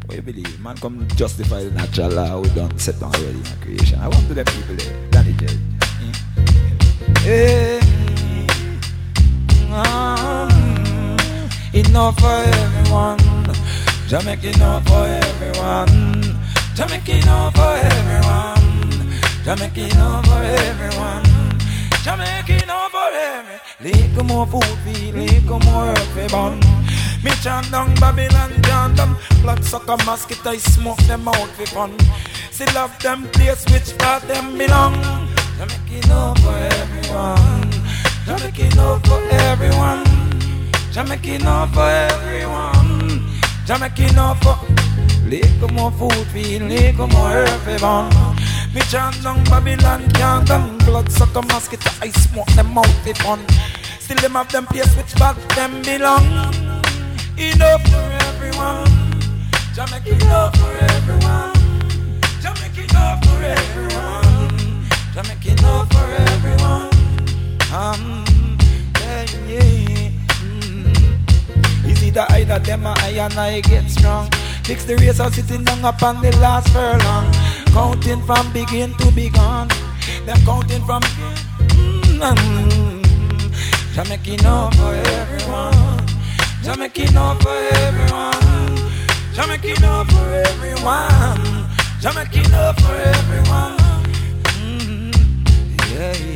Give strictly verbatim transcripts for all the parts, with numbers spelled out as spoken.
What you believe? Man come justify the natural law we done set down already in creation. I want to let people there. Danny J. Hey. Mm, enough for everyone. Jamaica enough for everyone. Jamaica enough for everyone. Jamaica enough for everyone. Jamaica enough for everyone. Little more food feed, little more earth for bun. Me chant down Babylon, chant them. Blood sucker mosquito, I smoke them out for fun. Still love them place which part them belong. Jamaica enough for everyone. Jamaica enough for everyone. Jamaica enough for everyone. Jamaica enough for little more food feed, little more earth for bun. Me chant down Babylon, chant them. Blood sucker mosquito, I smoke them out for fun. Still them have them place which part them belong. Enough for everyone. Jamaica enough for everyone. Jamaica enough for everyone. Jamaica enough for everyone. Um, yeah, yeah. Mm. Is it the either them or I and I get strong? Fix the race of sitting down upon the last furlong. Counting from begin to begin. Them counting from mm-hmm. Jamaica enough for everyone. Jamaica enough for everyone. Jamaica enough for everyone. Jamaica enough for everyone. Mm-hmm. Yeah.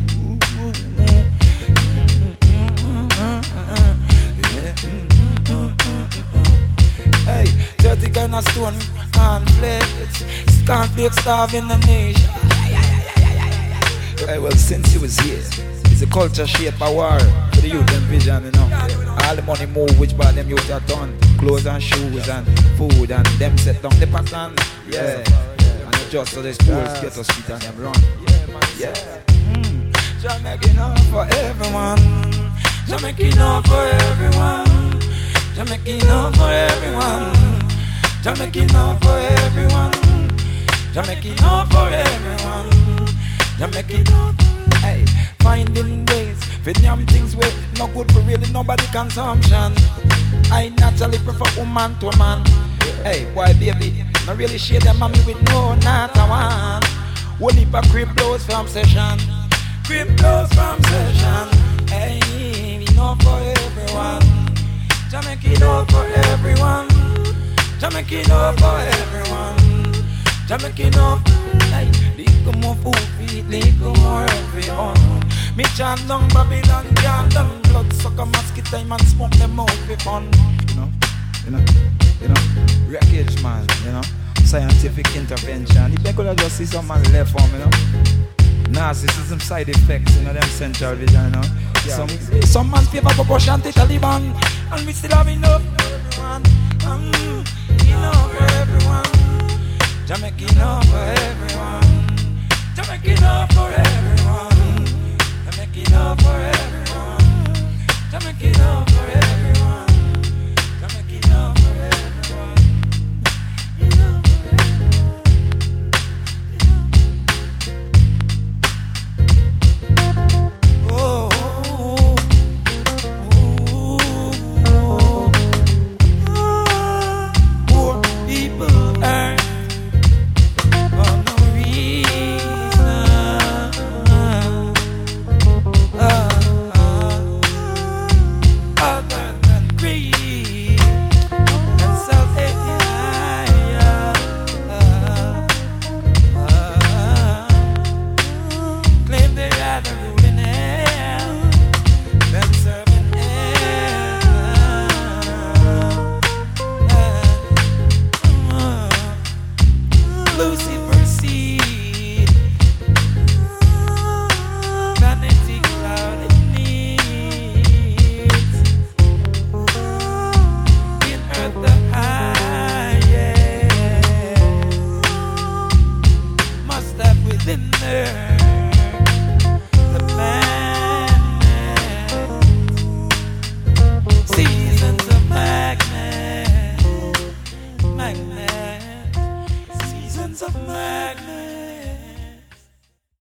Hey, thirty kind of stone, cornflakes, cornflakes starving the nation. Hey, well, since you was here, it's a culture shaped by war for the youth and vision, you know. All the money move, which by them youth are done. Clothes and shoes and food and them set down the pattern. Yeah, and just so the schools get us feet and them run. Yeah, mm. Jamaica enough for everyone. Jamaica enough for everyone. Jamaica enough for everyone. Jamaica enough for everyone. Jamaica enough for everyone. Jamaica enough. Hey, finding ways for damn things with no good for really nobody consumption. I naturally prefer woman to man. Hey, boy, baby, not really share them mommy with no not a one. Whole heap of crib blows from session. Crib blows from session. Hey, enough for everyone. Jamaica enough for everyone. Jamaica enough for everyone. Jamaica enough. Hey, little more food feed, little more everyone. Me chant down Babylon, chant down blood sucker mosquito man smoke them out for fun. You know, you know, you know, wreckage man, you know, scientific intervention. If they could have just see some man left for me, you know. Narcissism side effects, you know, them central vision, you know. Yeah. Some, some man favor proportion to Taliban, and we still have enough for everyone. Um, enough for everyone. Jamaica enough for everyone. Jamaica enough for everyone. Jamaica enough for everyone. Jamaica enough.